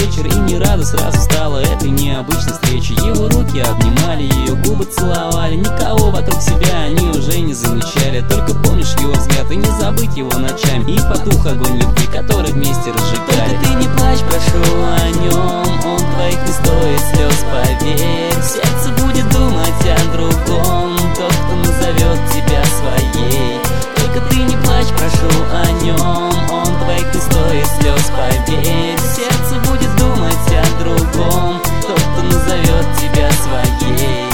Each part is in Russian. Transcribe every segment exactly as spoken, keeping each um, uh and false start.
вечер, и не рада сразу стала этой необычной встрече. Его руки обнимали, ее губы целовали, никого вокруг себя они уже не замечали. Только помнишь его взгляд и не забыть его ночами, и потух огонь любви, который вместе разжигали. Только ты не плачь, прошу о нем, он твоих не стоит слез, поверь. Сердце будет думать о другом, тот, кто назовет тебя своей. Только ты не плачь, прошу о нем, он твоих не стоит слез, поверь. Сердце будет думать о другом, тот, кто назовет тебя своей.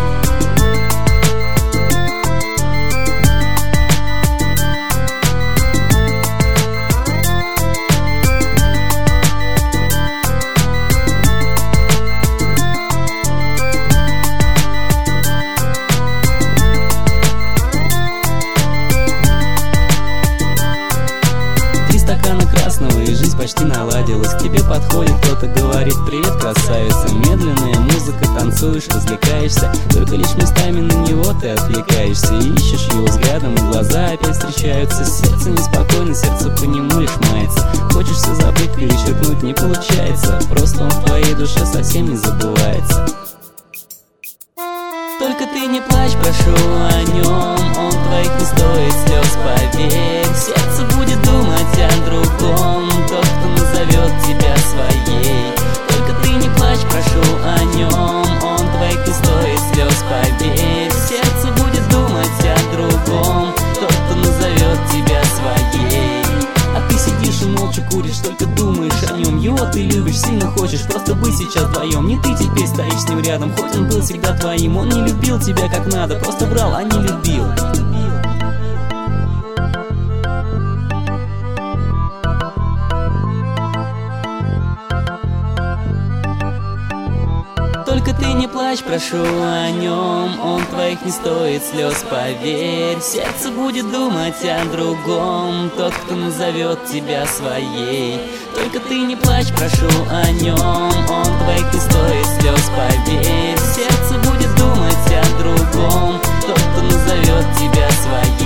И жизнь почти наладилась. К тебе подходит кто-то, говорит: привет, красавица. Медленная музыка, танцуешь, развлекаешься. Только лишь местами на него ты отвлекаешься и ищешь его взглядом, и глаза опять встречаются. Сердце неспокойно, сердце по нему лишь мается. Хочешь все забыть, перечеркнуть не получается. Просто он в твоей душе совсем не забывается. Только ты не плачь, прошу о нем, он твоих не стоит слез, поверь. Сердце будет думать о другом, тот, кто назовет тебя своей. Только ты не плачь, прошу о нем, он твоих не стоит слез, поверь. Сердце будет думать о другом, тот, кто назовет тебя своей. А ты сидишь и молча куришь, только думаешь о нем. Его ты любишь, сильно хочешь просто быть сейчас вдвоем. Не ты теперь стоишь с ним рядом, хоть он был всегда твоим. Он не любил тебя как надо, просто брал, а не любил. Только ты не плачь, прошу о нем, он твоих не стоит слез, поверь. Сердце будет думать о другом, тот, кто назовет тебя своей. Только ты не плачь, прошу о нем, он твоих не стоит слез, поверь. Сердце будет думать о другом, тот, кто назовет тебя своей.